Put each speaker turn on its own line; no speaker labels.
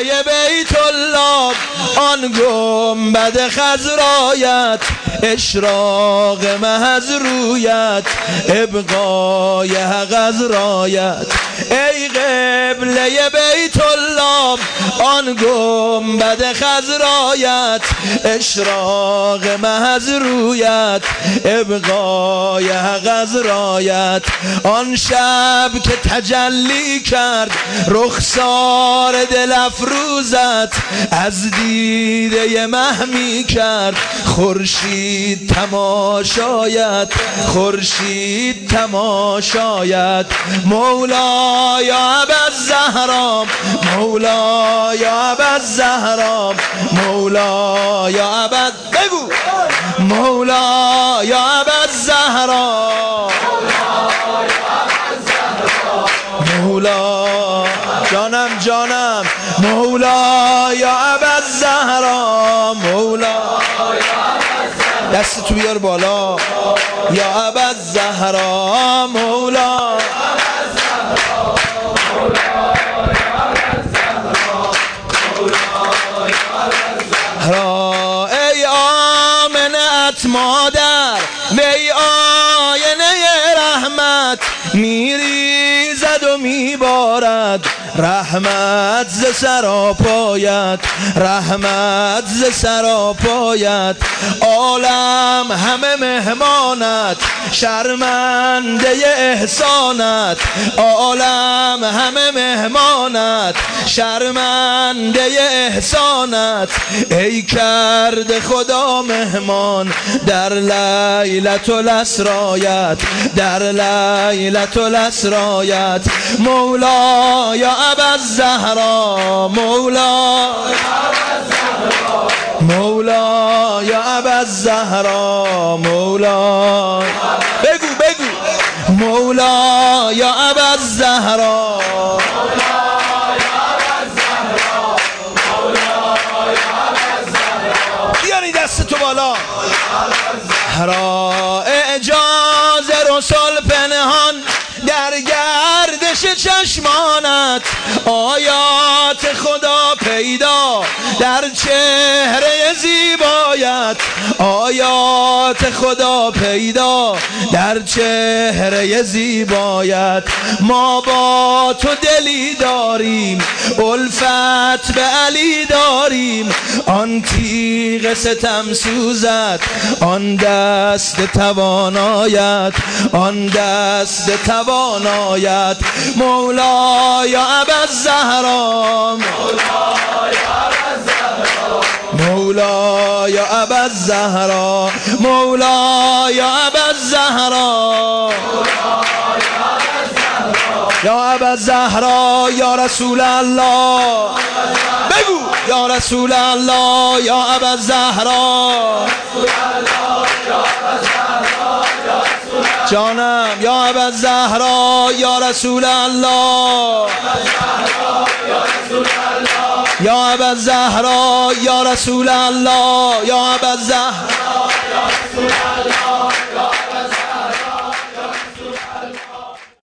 قبله بیت الله آن گنبد خضرایت اشراق محض رویت ابقای حق از رایت ای قبله بیت الله آن گنبد خضرایت اشراق محض رویت ابقای حق از رایت آن شب که تجلی کرد رخسار دل افروزت از دیده محمی کرد خورشید تماشایت خورشید تماشایت مولای ابوالزهرا مولای ابوالزهرا مولای بگو مولای ابوالزهرا مولا جانم مولای ابوالزهرا مولا دست تو بیار بالا یا ابوالزهرا مولا ای آمنت مادر وی آینه رحمت میریزد و میبارد رحمت ز سراپایت رحمت ز سراپایت عالم همه مهمانت شرمنده احسانت عالم همه مهمانت شرمنده احسانت ای کرده خدا مهمان در لیلة الاسرایت در لیلة الاسرایت مولای ابوالزهرا مولای ابوالزهرا مولای بگو مولای ابوالزهرا بیاری دست تو بالا را اعجاز رسول پنهان در گردش چشمانت آیات خدا پیدا در چهره زیبایت آیات خدا پیدا در چهره زیبایت ما با تو دلی داریم الفت به علی داریم آن تیغ ستم سوزت آن دست توانایت آن دست توانایت مولای ابوالزهرا مولای ابوالزهرا مولای ابوالزهرا یا ابوالزهرا یا رسول الله بگو یا رسول الله یا ابوالزهرا جانم یا ابوالزهرا یا رسول الله یا ابوالزهرا یا رسول الله یا ابوالزهرا